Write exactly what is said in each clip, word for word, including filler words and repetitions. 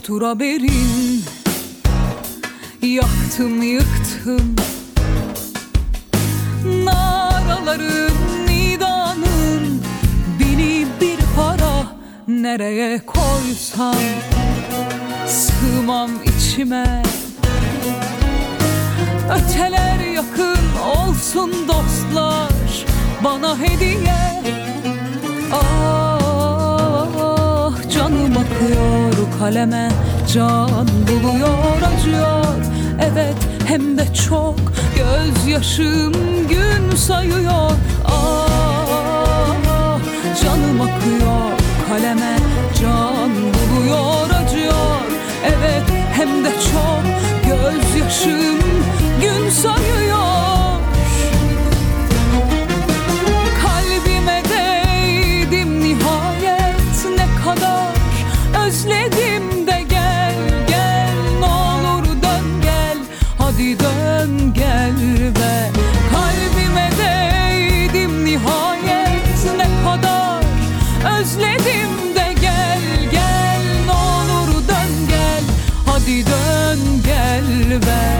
yoktur haberin. Yaktım yıktım naraların nidanın, beni bir para nereye koysam sığmam içime. Öteler yakın olsun dostlar bana hediye. Ah canım akıyor kaleme, can buluyor acıyor. Evet hem de çok, gözyaşım gün sayıyor. Ah canım akıyor kaleme, can buluyor acıyor. Evet hem de çok, gözyaşım gün sayıyor. Kalbime değdim nihayet, ne kadar özledim de gel gel, ne olur dön gel, hadi dön gel be. Kalbime değdim nihayet, ne kadar özledim de gel gel, ne olur dön gel, hadi dön gel be.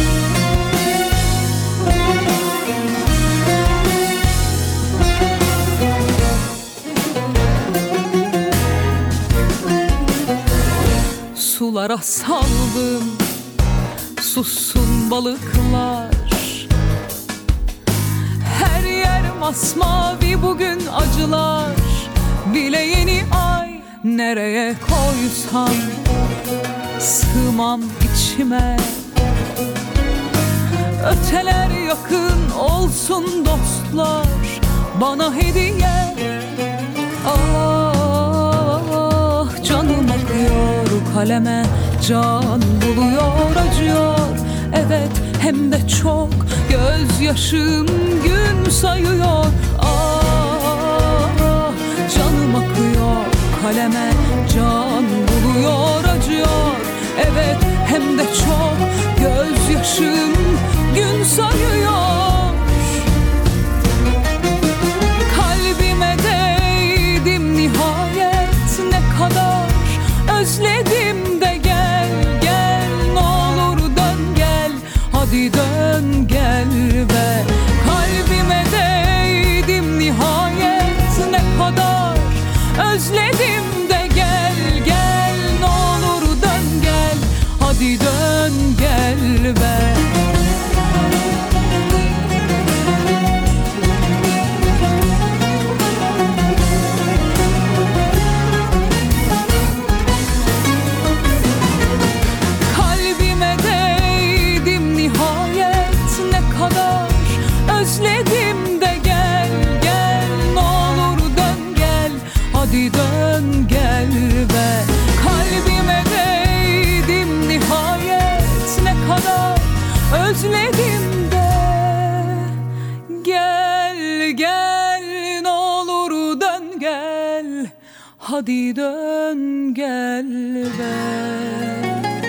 Sulara saldım, sussun balıklar. Her yer masmavi bugün acılar. Bile yeni ay nereye koysam sığmam içime. Öteler yakın olsun dostlar bana hediye. Ah canım akıyor kaleme, can buluyor acıyor. Evet hem de çok, gözyaşım gün sayıyor. Ah canım akıyor kaleme, can buluyor acıyor. Evet hem de çok, gözyaşım gün sayıyor. Kalbime değdim nihayet, ne kadar özledim de gel gel, ne olur dön gel, hadi dön gel be. Kalbime değdim nihayet, ne kadar özledim de gel gel, ne olur dön gel, hadi dön gel be. Kalbime değdim nihayet, ne kadar özledim de gel gel, ne olur dön gel, hadi dön gel be. Kalbime değdim nihayet, ne kadar özledim de gel gel, ne olur dön gel, hadi dön gel be.